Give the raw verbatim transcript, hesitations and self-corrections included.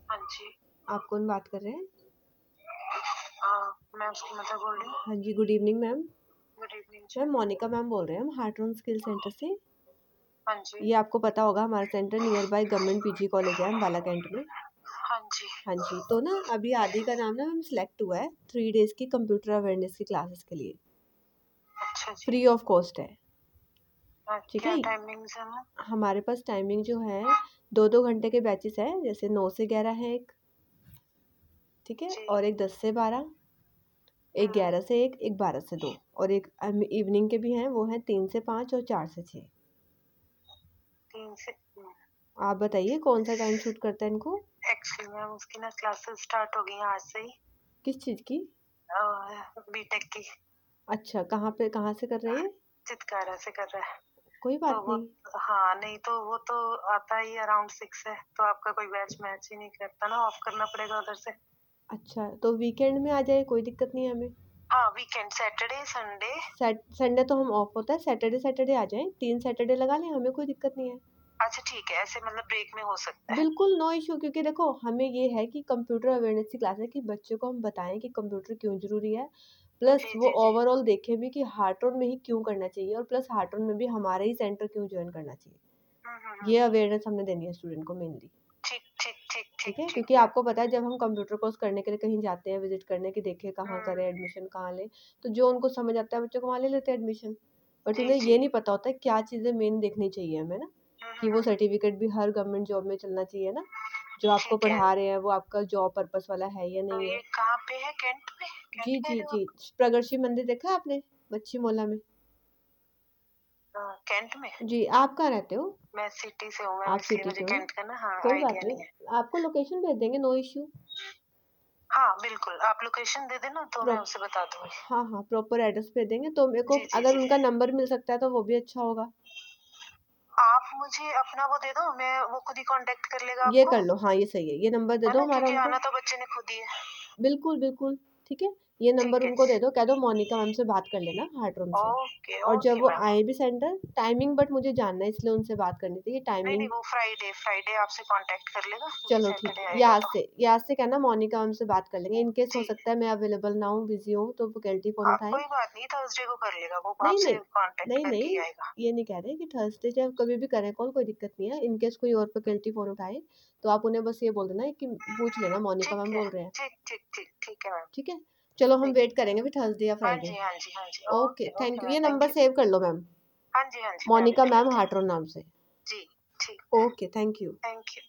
हाँ जी। आप कौन बात कर रहे हैं? हाँ, मैं उसकी मदर बोल रही हूँ। हाँ जी, good evening ma'am. Good evening जी। मैम मोनिका मैम बोल रहे हैं हम हार्ट्रॉन स्किल सेंटर से। हाँ जी। ये आपको पता होगा हमारा centre near by government PG college है अम्बाला कैंट में। हाँ जी। हाँ जी, तो ना अभी आदि का नाम ना मैम सिलेक्ट हुआ है थ्री डेज की कंप्यूटर अवेयरनेस की क्लासेस के लिए। अच्छा जी। फ्री ऑफ कॉस्ट है। हाँ, ठीक क्या है, टाइमिंग्स है मैम? हमारे पास टाइमिंग जो है दो दो घंटे के बैचेस है, जैसे नौ से ग्यारह है एक, ठीक है, जी। और एक दस से बारह, एक हम्म, ग्यारह से एक, एक बारह से दो, और एक इवनिंग के भी हैं, वो हैं तीन से पाँच और चार से छः। तीन से हम्म, आप बताइए कौन सा टाइम सूट करता है इनको? एक्चुअली मैम उसकी ना क्लासेस स्टार्ट हो गई हैं आज से ही, किस चीज़ की? बीटेक की। अच्छा, कहाँ पे कहाँ से कर रहे हैं? चितकारा से कर रहा है। कोई तो बात वो नहीं। हाँ, नहीं तो वो तो आता ही अराउंड सिक्स है, तो आपका कोई बैच मैच ही नहीं करता ना, ऑफ करना पड़ेगा उधर से। अच्छा, तो वीकेंड में आ जाए, कोई दिक्कत नहीं है हमें। हाँ, weekend Saturday Sunday. Sat Sunday तो हम ऑफ होता है, सैटरडे सैटरडे आ जाएं, तीन सैटरडे लगा लें, हमें कोई दिक्कत नहीं है। अच्छा ठीक है, ऐसे मतलब ब्रेक में हो सकता है। बिल्कुल नो इशू, क्योंकि देखो हमें ये है कि कंप्यूटर अवेयरनेस की क्लास है कि बच्चों को हम बताएं कि कंप्यूटर क्यों ज़रूरी है, प्लस जी वो जी जी। ओवरऑल देखें भी कि हार्ट्रॉन में ही क्यों करना चाहिए, और प्लस हार्ट्रॉन में भी हमारा ही सेंटर क्यों ज्वाइन करना चाहिए। हम्म हम्म ये हम्म। अवेयरनेस हमने देनी है स्टूडेंट को मेनली। ठीक ठीक ठीक ठीक ठीक है, ठीक क्योंकि मैम। आपको पता है जब हम कंप्यूटर कोर्स करने के लिए कहीं जाते हैं विजिट करने की, देखें कहाँ करें हम्म। एडमिशन कहाँ लें, तो जो उनको समझ आता है बच्चों को वहाँ ले लेते हैं एडमिशन। बट जी उन्हें जी। ये नहीं पता होता है क्या चीज़ें मेन देखनी चाहिए हमें ना, हम्म कि हम्म वो हम्म, सर्टिफिकेट भी हर गवर्नमेंट जॉब में चलना चाहिए ना, जो आपको ठीक है। पढ़ा रहे हैं वो आपका जॉब पर्पस वाला है या तो नहीं ये है। कहाँ पे है? कैंट में? कैंट जी कह जी रहे हो जी, आप? प्रगति मंदिर देखा है आपने मच्छी मोला में? हाँ, कैंट में। जी, आप कहाँ रहते हो? मैं सिटी से हूँ मैम, आप इसलिए सिटी मुझे से हो ना, कैंट का ना हाँ कोई बात आइडिया नहीं है। नहीं, आपको लोकेशन भेज देंगे, नो इश्यू। हाँ बिल्कुल, आप लोकेशन दे देना तो मैं प्रो उसे बता दूंगी। हाँ हाँ, प्रॉपर एड्रेस भेज देंगे, तो मेरे को जी जी अगर जी। उनका नंबर मिल सकता है तो वो भी अच्छा होगा। आप मुझे अपना वो दे दो, मैं वो खुद ही कांटेक्ट कर लेगा ये आपको। कर लो, हाँ ये सही है, ये नंबर दे है दो ना, हमारा क्योंकि उनको। आना तो बच्चे ने खुद ही है। बिल्कुल बिल्कुल, ठीक है, ये नंबर ठीक है उनको जी। दे दो, कह दो मोनिका मैम से बात कर लेना हार्ट्रॉन से। ओके और जब ओके वो मैम। आए भी सेंटर, टाइमिंग बट मुझे जानना है इसलिए उनसे बात करनी थी, ये नहीं नहीं, टाइमिंग। वो फ्राइडे फ्राइडे आपसे कांटेक्ट कर लेगा, ये चलो ठीक सैटरडे है, आएगा याद तो। से याद से कहना मोनिका मैम से बात कर लेंगे, इन केस हो जी। सकता है मैं अवेलेबल ना हूँ, बिजी हूँ, तो फैकल्टी फोन हाँ उठाए। कोई बात नहीं, थर्सडे को कर लेगा वो, नहीं आपसे नहीं, कांटेक्ट नहीं करके ही नहीं, आएगा। ये नहीं कह रहे कि थर्सडे चाहे कभी भी करें कॉल, कोई दिक्कत नहीं है, इनकेस कोई और फैकल्टी फ़ोन उठाए तो आप उन्हें बस ये बोल देना कि पूछ लेना मोनिका मैम ठीक है बोल रहे हैं। ठीक ठीक ठीक ठीक है मैम। ठीक है, चलो हम ठीक। वेट करेंगे फिर थर्सडे या हाँ फ्राइडे। जी हाँ जी हाँ जी। Okay, okay thank okay you, ma'am, ये थैंक नंबर यू। सेव कर लो मैम, हाँ जी हाँ जी, मैं अभी मोनिका कर मैम लेती हूँ। हार्ट्रॉन नाम से। जी। ठीक। Okay, thank you. Thank you.